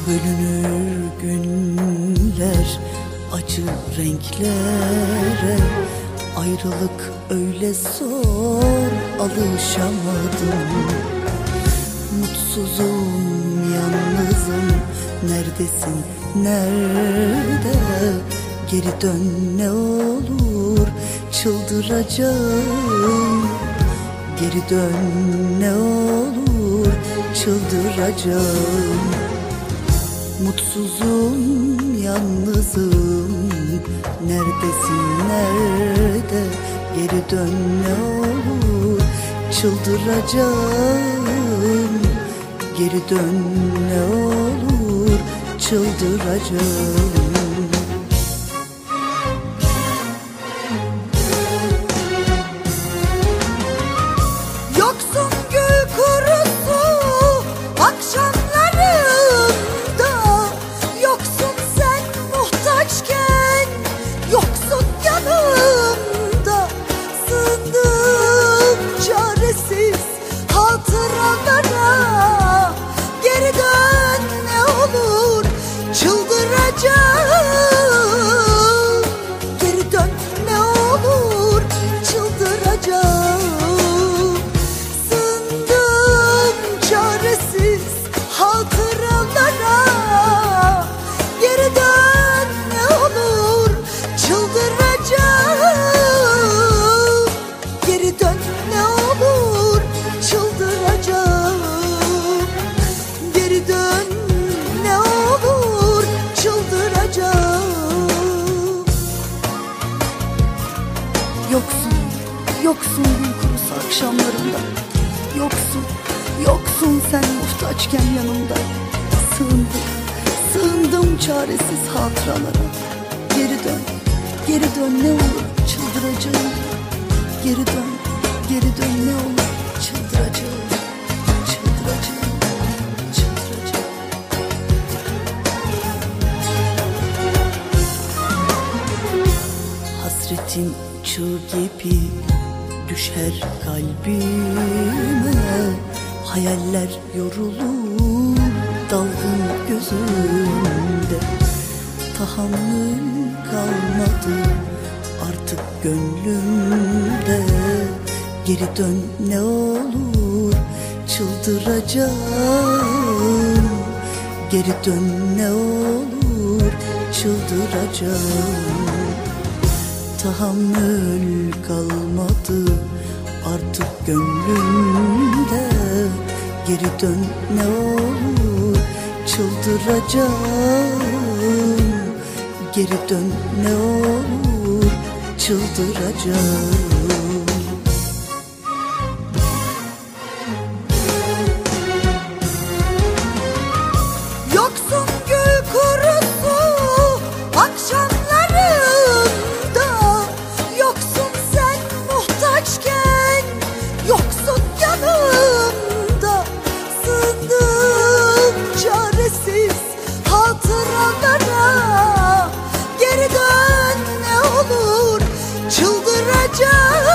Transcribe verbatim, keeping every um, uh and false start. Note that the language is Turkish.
Bölünür günler acı renklere, ayrılık öyle zor, alışamadım. Mutsuzum, yalnızım, neredesin, nerede? Geri dön ne olur, çıldıracağım. Geri dön ne olur, çıldıracağım. Mutsuzum, yalnızım, neredesin, nerede? Geri dön ne olur, çıldıracağım. Geri dön ne olur, çıldıracağım. Yoksun gül kurusu akşamlarımda, yoksun sen muhtaçken, yoksun yanımda. Sığındım çaresiz hatıralara, geri dön ne olur, çıldıracağım. Geri dön ne olur, çıldıracağım. Sığındım çaresiz hatıralara, geri dön ne olur, çıldıracağım. Geri dön ne olur, çıldıracağım. Geri dön ne olur, çıldıracağım. Yoksun, yoksun gül kurusu akşamlarımda, yoksun, yoksun sen muhtaçken yanımda. Sığındım, sığındım çaresiz hatıralara. Geri dön, geri dön ne olur, çıldıracağım. Geri dön, geri dön ne olur, çıldıracağım. Çıldıracağım, çıldıracağım. Hasretin çığ gibi düşer kalbime, hayaller yorulur dalgın gözümde. Tahammül kalmadı artık gönlümde. Geri dön ne olur, çıldıracağım. Geri dön ne olur, çıldıracağım. Tahammül kalmadı artık gönlümde. Geri dön ne olur, çıldıracağım. Geri dön ne olur, çıldıracağım. Yoksun gül kurusu akşamlarımda, yoksun sen muhtaçken, yoksun yanımda. Sığındım çaresiz hatıralara, geri dön ne olur, çıldıracağım.